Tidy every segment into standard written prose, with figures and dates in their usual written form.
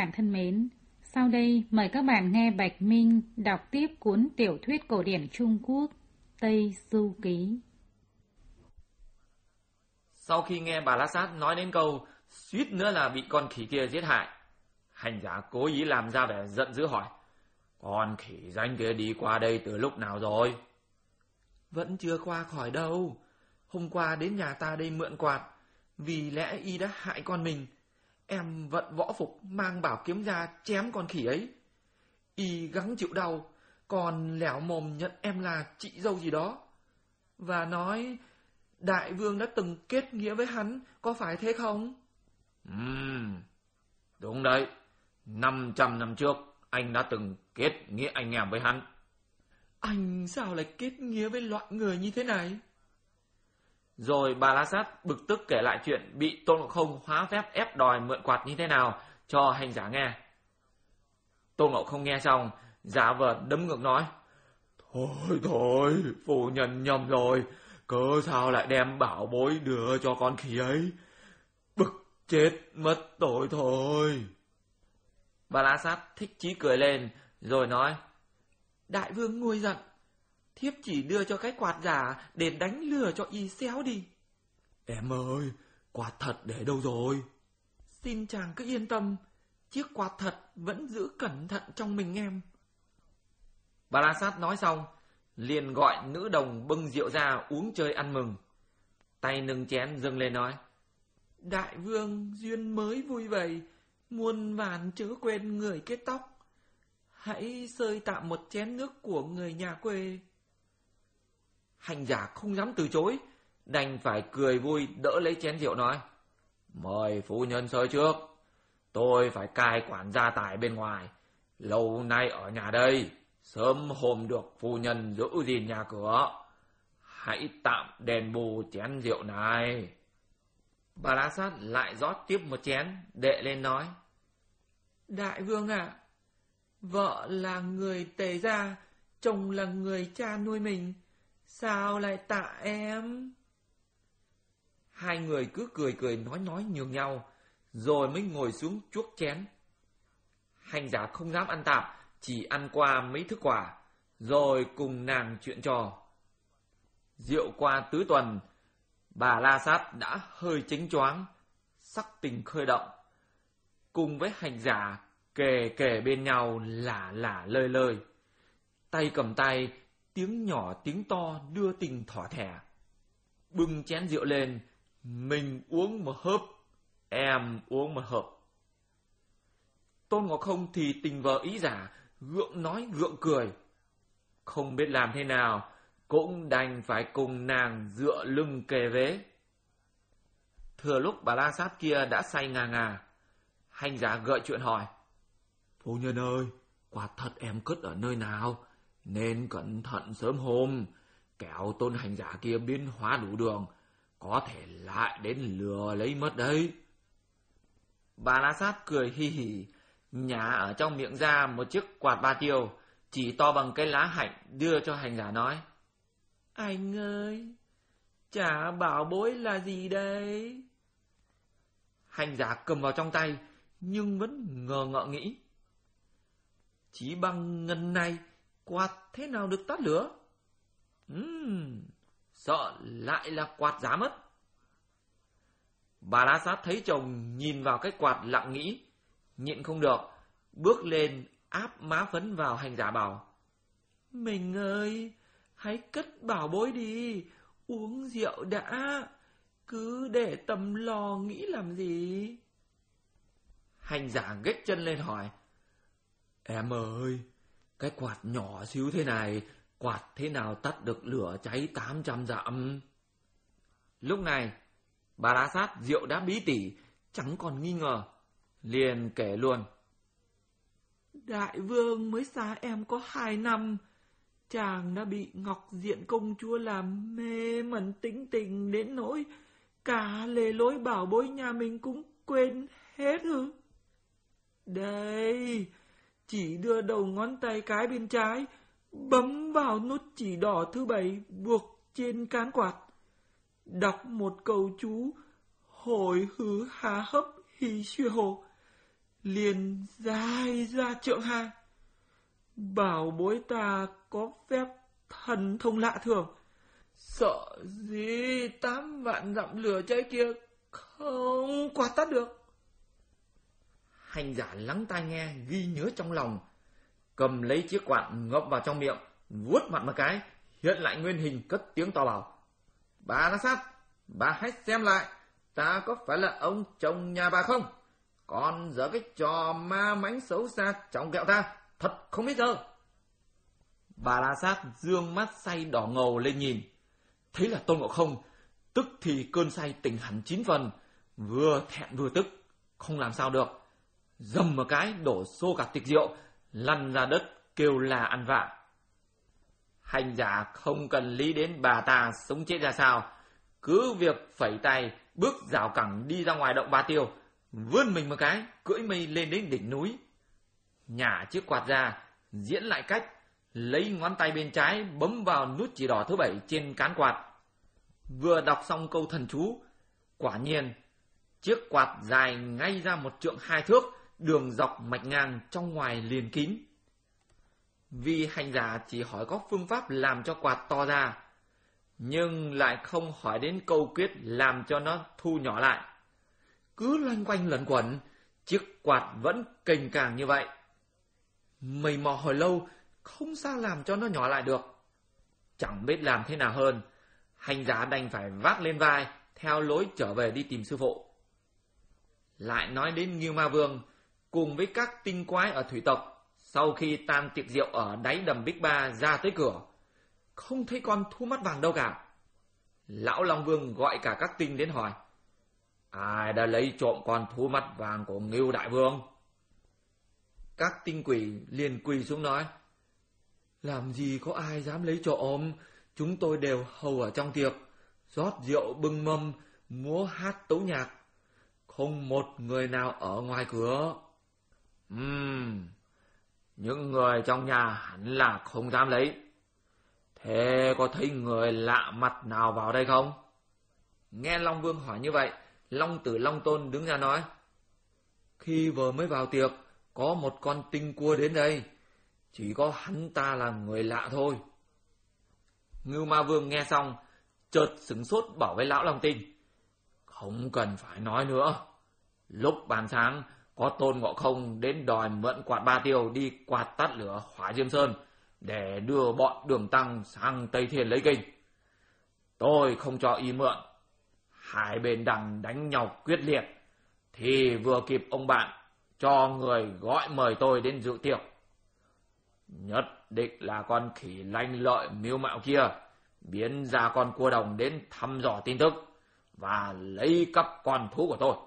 bạn thân mến, sau đây mời các bạn nghe Bạch Minh đọc tiếp cuốn tiểu thuyết cổ điển Trung Quốc Tây Du Ký. Sau khi nghe bà La Sát nói đến câu suýt nữa là bị con khỉ kia giết hại, hành giả cố ý làm ra vẻ giận dữ hỏi: con khỉ danh kia đi qua đây từ lúc nào rồi? Vẫn chưa qua khỏi đâu. Hôm qua đến nhà ta đây mượn quạt, vì lẽ y đã hại con mình. Em vận võ phục mang bảo kiếm ra chém con khỉ ấy. Y gắng chịu đau, còn lẻo mồm nhận em là chị dâu gì đó. Và nói đại vương đã từng kết nghĩa với hắn, có phải thế không? Đúng đấy. 500 năm trước, anh đã từng kết nghĩa anh em với hắn. Anh sao lại kết nghĩa với loại người như thế này? Rồi bà La Sát bực tức kể lại chuyện bị Tôn Ngộ Không hóa phép ép đòi mượn quạt như thế nào cho hành giả nghe. Tôn Ngộ Không nghe xong, giả vờ đấm ngược nói: Thôi, phu nhân nhầm rồi, cớ sao lại đem bảo bối đưa cho con khỉ ấy? Bực chết mất tội thôi. Bà La Sát thích chí cười lên, rồi nói: Đại vương nguôi giận, thiếp chỉ đưa cho cái quạt giả để đánh lừa cho y xéo đi. Em ơi, quạt thật để đâu rồi? Xin chàng cứ yên tâm, chiếc quạt thật vẫn giữ cẩn thận trong mình em. Bà La Sát nói xong, liền gọi nữ đồng bưng rượu ra uống chơi ăn mừng. Tay nâng chén dâng lên nói: Đại vương duyên mới vui vầy, muôn vàn chớ quên người kết tóc. Hãy xơi tạm một chén nước của người nhà quê. Hành giả không dám từ chối, đành phải cười vui đỡ lấy chén rượu nói: Mời phu nhân xơi trước, tôi phải cai quản gia tài bên ngoài, lâu nay ở nhà đây, sớm hôm được phu nhân giữ gìn nhà cửa, hãy tạm đền bù chén rượu này. Bà La Sát lại rót tiếp một chén, đệ lên nói: Đại vương ạ, vợ là người Tề gia, chồng là người cha nuôi mình, sao lại tạ em? Hai người cứ cười nói nhường nhau, rồi mới ngồi xuống chuốc chén. Hành giả không dám ăn tạm, chỉ ăn qua mấy thức quả, rồi cùng nàng chuyện trò. Rượu qua tứ tuần, bà La Sát đã hơi chánh choáng, sắc tình khơi động, cùng với hành giả kề bên nhau lả lơi lơi, tay cầm tay, tiếng nhỏ tiếng to đưa tình thỏ thẻ. Bưng chén rượu lên, mình uống một hớp, em uống một hớp. Tôn Ngộ Không thì tình vờ ý giả, gượng nói gượng cười, không biết làm thế nào, cũng đành phải cùng nàng dựa lưng kề vế. Thừa lúc bà La Sát kia đã say ngà, hành giả gợi chuyện hỏi: Phu nhân ơi, quạt thật em cất ở nơi nào? Nên cẩn thận sớm hôm, kẻo tôn hành giả kia biến hóa đủ đường, có thể lại đến lừa lấy mất đấy. Bà La Sát cười hi hỉ, nhả ở trong miệng ra một chiếc quạt ba tiêu, chỉ to bằng cái lá hạnh đưa cho hành giả nói: Anh ơi, chả bảo bối là gì đây? Hành giả cầm vào trong tay, nhưng vẫn ngờ ngợ nghĩ: Chỉ bằng ngần này, quạt thế nào được tắt lửa? Sợ lại là quạt giả mất. Bà La Sát thấy chồng nhìn vào cái quạt lặng nghĩ, nhịn không được, bước lên áp má phấn vào hành giả bảo: Mình ơi, hãy cất bảo bối đi, uống rượu đã, cứ để tầm lo nghĩ làm gì? Hành giả ghếch chân lên hỏi: Em ơi, cái quạt nhỏ xíu thế này, quạt thế nào tắt được lửa cháy 800 dặm? Lúc này, bà La Sát rượu đã bí tỉ, chẳng còn nghi ngờ, liền kể luôn: Đại vương mới xa em có 2 năm, chàng đã bị Ngọc Diện công chúa làm mê mẩn tính tình đến nỗi cả lề lối bảo bối nhà mình cũng quên hết ư? Đây, chỉ đưa đầu ngón tay cái bên trái, bấm vào nút chỉ đỏ thứ 7 buộc trên cán quạt, đọc một câu chú: Hồi hứ hà hấp hì xuya hồ, liền dài ra trượng 2. Bảo bối ta có phép thần thông lạ thường, sợ gì 8 vạn dặm lửa cháy kia không quạt tắt được. Hành giả lắng tai nghe, ghi nhớ trong lòng, cầm lấy chiếc quạt ngậm vào trong miệng, vuốt mặt một cái, hiện lại nguyên hình, cất tiếng to bảo: Bà La Sát, bà hãy xem lại, ta có phải là ông chồng nhà bà không? Còn giở cái trò ma mãnh xấu xa trong kẹo ta, thật không biết giờ. Bà La Sát dương mắt say đỏ ngầu lên nhìn, thấy là Tôn Ngộ Không, tức thì cơn say tỉnh hẳn 9 phần, vừa thẹn vừa tức, không làm sao được, dầm một cái đổ xô cả tiệc rượu, lăn ra đất kêu là ăn vạ. Hành giả không cần lý đến bà ta sống chết ra sao, cứ việc phẩy tay bước rào cẳng đi ra ngoài động Ba Tiêu, vươn mình một cái cưỡi mây lên đến đỉnh núi, nhả chiếc quạt ra, diễn lại cách lấy ngón tay bên trái bấm vào nút chỉ đỏ thứ 7 trên cán quạt. Vừa đọc xong câu thần chú, quả nhiên chiếc quạt dài ngay ra 1 trượng 2 thước, đường dọc mạch ngang, trong ngoài liền kín. Vì hành giả chỉ hỏi có phương pháp làm cho quạt to ra, nhưng lại không hỏi đến câu quyết làm cho nó thu nhỏ lại. Cứ loanh quanh lẩn quẩn, chiếc quạt vẫn kềnh càng như vậy. Mày mò hồi lâu, không sao làm cho nó nhỏ lại được. Chẳng biết làm thế nào hơn, hành giả đành phải vác lên vai, theo lối trở về đi tìm sư phụ. Lại nói đến Ngưu Ma Vương, cùng với các tinh quái ở thủy tộc, sau khi tan tiệc rượu ở đáy đầm Bích Ba ra tới cửa, không thấy con thú mắt vàng đâu cả. Lão Long Vương gọi cả các tinh đến hỏi: Ai đã lấy trộm con thú mắt vàng của Ngưu Đại Vương? Các tinh quỷ liền quỳ xuống nói: Làm gì có ai dám lấy trộm, chúng tôi đều hầu ở trong tiệc, rót rượu bưng mâm, múa hát tấu nhạc, không một người nào ở ngoài cửa. Những người trong nhà hẳn là không dám lấy. Thế có thấy người lạ mặt nào vào đây không? Nghe Long Vương hỏi như vậy, Long Tử Long Tôn đứng ra nói: Khi vừa mới vào tiệc, có một con tinh cua đến đây, chỉ có hắn ta là người lạ thôi. Ngưu Ma Vương nghe xong, chợt sửng sốt bảo với lão Long Tinh: Không cần phải nói nữa. Lúc ban sáng, có Tôn Ngộ Không đến đòi mượn quạt Ba Tiêu đi quạt tắt lửa Hỏa Diêm Sơn để đưa bọn Đường Tăng sang Tây Thiên lấy kinh. Tôi không cho y mượn. Hai bên đằng đánh nhau quyết liệt, thì vừa kịp ông bạn cho người gọi mời tôi đến dự tiệc. Nhất định là con khỉ lanh lợi miêu mạo kia biến ra con cua đồng đến thăm dò tin tức và lấy cắp con thú của tôi.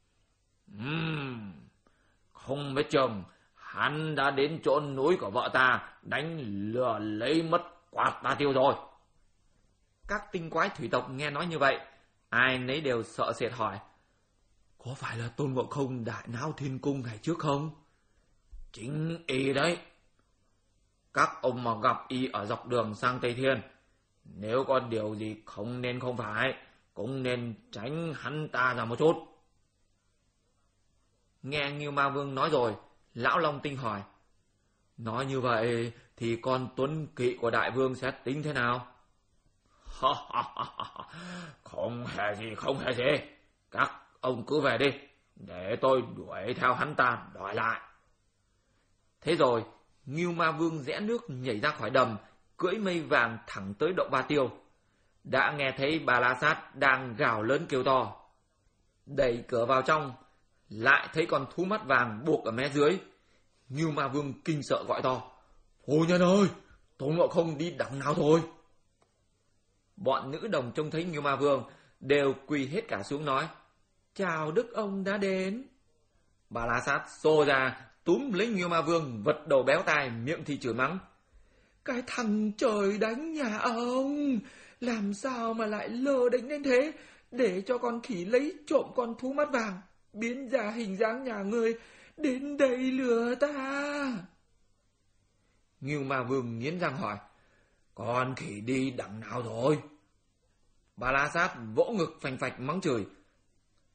Không biết chừng hắn đã đến chỗ núi của vợ ta đánh lừa lấy mất quạt Ba Tiêu rồi. Các tinh quái thủy tộc nghe nói như vậy, ai nấy đều sợ sệt hỏi: Có phải là Tôn Ngộ Không đại náo thiên cung ngày trước không? Chính y đấy. Các ông mà gặp y ở dọc đường sang Tây Thiên, nếu có điều gì không nên không phải, cũng nên tránh hắn ta ra một chút. Nghe Ngưu Ma Vương nói rồi, lão Long Tinh hỏi: Nói như vậy thì con tuấn kỵ của đại vương sẽ tính thế nào? Không hề gì. Các ông cứ về đi, để tôi đuổi theo hắn ta đòi lại. Thế rồi, Ngưu Ma Vương rẽ nước nhảy ra khỏi đầm, cưỡi mây vàng thẳng tới động Ba Tiêu. Đã nghe thấy Bà La Sát đang gào lớn kêu to. Đẩy cửa vào trong, lại thấy con thú mắt vàng buộc ở mé dưới. Ngưu Ma Vương kinh sợ gọi to: Phu nhân ơi, Tôn Ngộ Không đi đằng nào rồi? Bọn nữ đồng trông thấy Ngưu Ma Vương đều quỳ hết cả xuống nói: Chào đức ông đã đến. Bà La Sát xô ra túm lấy Ngưu Ma Vương, vật đầu béo tai, miệng thì chửi mắng: Cái thằng trời đánh nhà ông, làm sao mà lại lơ đánh đến thế, để cho con khỉ lấy trộm con thú mắt vàng, biến ra hình dáng nhà ngươi, đến đây lừa ta. Ngưu Ma Vương nghiến răng hỏi: Con khỉ đi đằng nào rồi? Bà La Sát vỗ ngực phành phạch mắng chửi: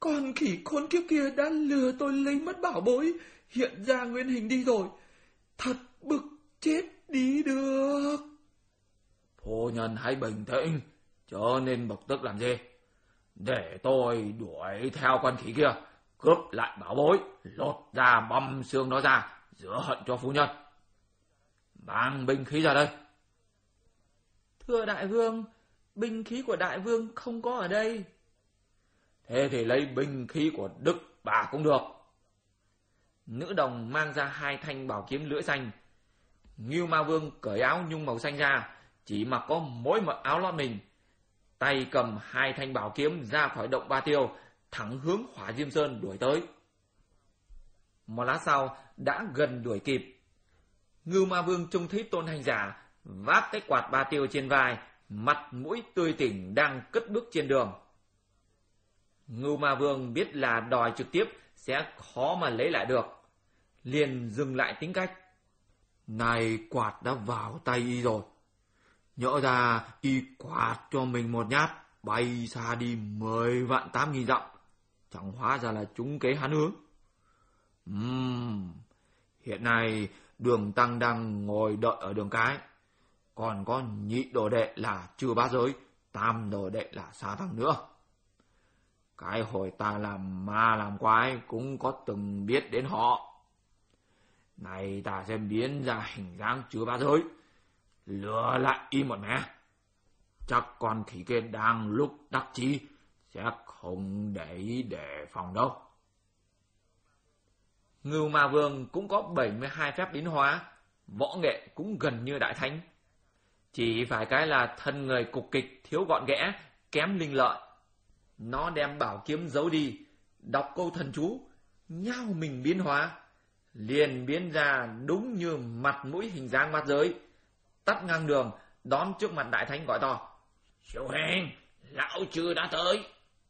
Con khỉ khốn kiếp kia đã lừa tôi lấy mất bảo bối, hiện ra nguyên hình đi rồi. Thật bực chết đi được. Phu nhân hãy bình tĩnh, chớ nên bực tức làm gì. Để tôi đuổi theo con khỉ kia, cướp lại bảo bối, lột da băm xương nó ra, rửa hận cho phu nhân. Mang binh khí ra đây. Thưa đại vương, binh khí của đại vương không có ở đây. Thế thì lấy binh khí của Đức bà cũng được. Nữ đồng mang ra 2 thanh bảo kiếm lưỡi xanh. Ngưu Ma Vương cởi áo nhung màu xanh ra, chỉ mặc có mỗi một áo lót mình. Tay cầm 2 thanh bảo kiếm ra khỏi động Ba Tiêu, thẳng hướng Hỏa Diêm Sơn đuổi tới. Một lát sau đã gần đuổi kịp. Ngưu Ma Vương trông thấy Tôn Hành Giả vác cái quạt Ba Tiêu trên vai, mặt mũi tươi tỉnh đang cất bước trên đường. Ngưu Ma Vương biết là đòi trực tiếp sẽ khó mà lấy lại được, liền dừng lại tính cách. Này quạt đã vào tay y rồi, nhỡ ra y quạt cho mình một nhát, bay xa đi 10.800.000 dặm, chẳng hóa ra là trúng kế hắn hướng. Hiện nay Đường Tăng đang ngồi đợi ở đường cái, còn có nhị đồ đệ là Chư Bát Giới, tam đồ đệ là Sa Tăng nữa. Cái hồi ta làm ma làm quái cũng có từng biết đến họ. Này ta sẽ biến ra hình dáng Chư Bát Giới, lừa lại y một mẻ. Chắc con khỉ kia đang lúc đắc chí, sẽ không để ý đề phòng đâu. Ngưu Ma Vương cũng có 72 phép biến hóa, võ nghệ cũng gần như đại thánh. Chỉ phải cái là thân người cục kịch, thiếu gọn ghẽ, kém linh lợi. Nó đem bảo kiếm giấu đi, đọc câu thần chú, nhao mình biến hóa, liền biến ra đúng như mặt mũi hình dáng Bát Giới, tắt ngang đường, đón trước mặt đại thánh gọi to: "Siêu hình, lão Chư đã tới."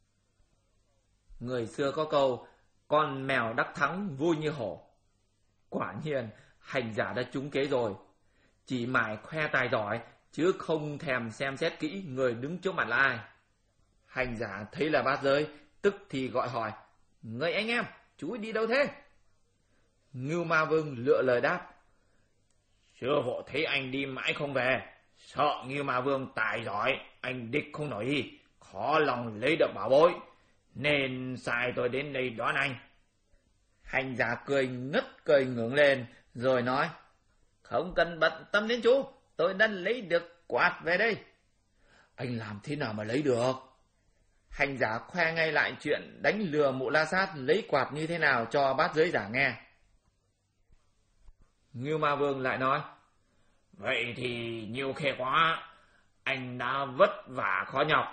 Người xưa có câu, con mèo đắc thắng vui như hổ. Quả nhiên hành giả đã trúng kế rồi, chỉ mải khoe tài giỏi chứ không thèm xem xét kỹ người đứng trước mặt là ai. Hành giả thấy là Bát Giới, tức thì gọi hỏi: "Người anh em, chú ấy đi đâu thế?" Ngưu Ma Vương lựa lời đáp: "Sư phụ thấy anh đi mãi không về, sợ Ngưu Ma Vương tài giỏi, anh địch không nổi đi, khó lòng lấy được bảo bối, nên sai tôi đến đây đón anh." Hành giả cười ngất cười ngưỡng lên, rồi nói: "Không cần bận tâm đến chú, tôi đã lấy được quạt về đây." "Anh làm thế nào mà lấy được?" Hành giả khoe ngay lại chuyện đánh lừa Mụ La Sát lấy quạt như thế nào cho Bát Giới giả nghe. Ngưu Ma Vương lại nói: "Vậy thì nhiều khê quá, anh đã vất vả khó nhọc.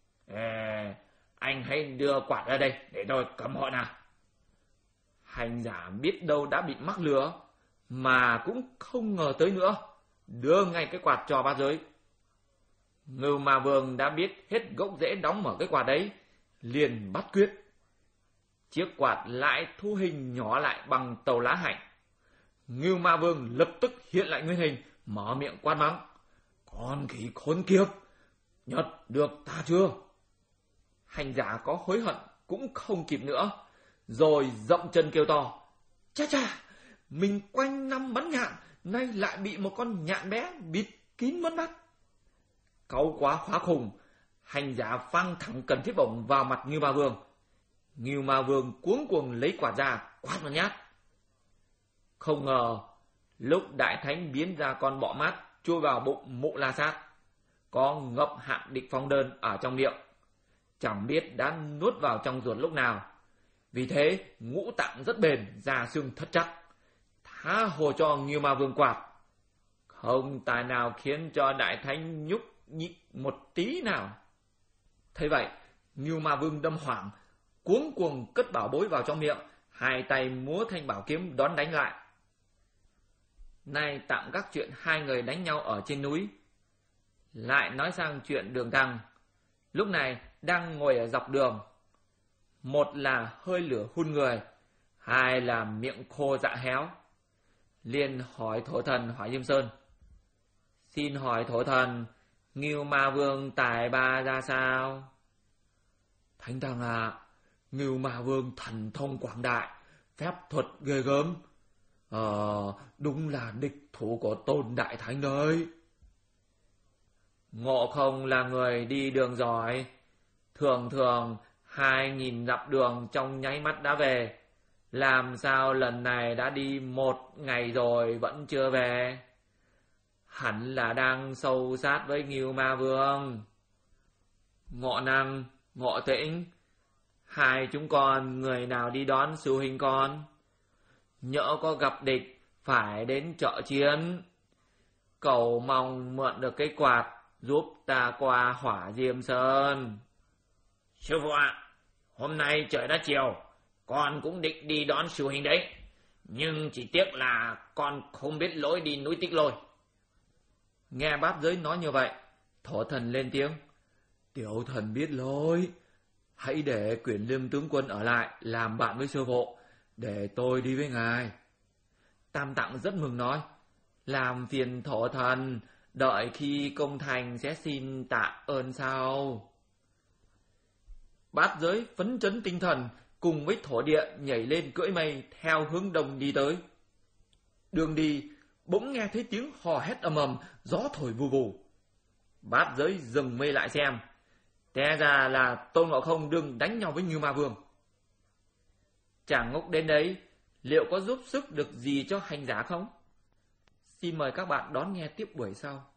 Anh hãy đưa quạt ra đây để tôi cầm hộ nào." Hành giả biết đâu đã bị mắc lừa, mà cũng không ngờ tới nữa, đưa ngay cái quạt cho Bát Giới. Ngưu Ma Vương đã biết hết gốc rễ đóng mở cái quạt đấy, liền bắt quyết. Chiếc quạt lại thu hình nhỏ lại bằng tàu lá hạnh. Ngưu Ma Vương lập tức hiện lại nguyên hình, mở miệng quát mắng: "Con khỉ khốn kiếp, nhặt được ta chưa?" Hành giả có hối hận cũng không kịp nữa, rồi dậm chân kêu to: "Cha cha, mình quanh năm bắn nhạn, nay lại bị một con nhạn bé bịt kín mất mắt." Cáu quá hóa khùng, hành giả phang thẳng cần thiết bổng vào mặt Ngưu Ma Vương. Ngưu Ma Vương cuống cuồng lấy quạt ra quát một nhát. Không ngờ lúc đại thánh biến ra con bọ mát chui vào bụng Mụ La Sát, có ngậm hạng địch phong đơn ở trong miệng, chẳng biết đã nuốt vào trong ruột lúc nào. Vì thế ngũ tạng rất bền, da xương thất chắc, tha hồ cho Ngưu Ma Vương quạt, không tài nào khiến cho đại thánh nhúc nhích một tí nào. Thấy vậy, Ngưu Ma Vương đâm hoảng, cuống cuồng cất bảo bối vào trong miệng, hai tay múa thanh bảo kiếm đón đánh lại. Nay tạm gác chuyện hai người đánh nhau ở trên núi, lại nói sang chuyện Đường Tăng. Lúc này đang ngồi ở dọc đường, một là hơi lửa hun người, hai là miệng khô dạ héo. Liền hỏi thổ thần Hỏa Diêm Sơn: "Xin hỏi thổ thần, Ngưu Ma Vương tài ba ra sao?" "Thánh Tăng ạ, Ngưu Ma Vương thần thông quảng đại, phép thuật ghê gớm. Đúng là địch thủ của Tôn Đại Thánh đấy. Ngộ Không là người đi đường giỏi, thường thường 2000 dặm đường trong nháy mắt đã về. Làm sao lần này đã đi 1 ngày rồi vẫn chưa về? Hẳn là đang sâu sát với Ngưu Ma Vương. Ngộ Năng, Ngộ Tĩnh, hai chúng con người nào đi đón sư huynh con? Nhỡ có gặp địch phải đến trợ chiến. Cầu mong mượn được cái quạt giúp ta qua Hỏa Diêm Sơn. Sư phụ ạ, hôm nay trời đã chiều, con cũng định đi đón sư huynh đấy. Nhưng chỉ tiếc là con không biết lối đi núi Tích Lôi. Nghe Bát Giới nói như vậy, Thổ Thần lên tiếng. Tiểu thần biết lối. Hãy để Quyển Liêm tướng quân ở lại làm bạn với sư phụ, để tôi đi với ngài. Tam Tạng rất mừng nói. Làm phiền Thổ Thần, đợi khi công thành sẽ xin tạ ơn sau. Bát Giới phấn chấn tinh thần, cùng với Thổ Địa nhảy lên cưỡi mây theo hướng đông đi tới. Đường đi, bỗng nghe thấy tiếng hò hét ầm ầm, gió thổi vù vù. Bát Giới dừng mây lại xem, té ra là Tôn Ngộ Không đương đánh nhau với Ngưu Ma Vương. Chàng ngốc đến đấy, liệu có giúp sức được gì cho hành giả không? Xin mời các bạn đón nghe tiếp buổi sau.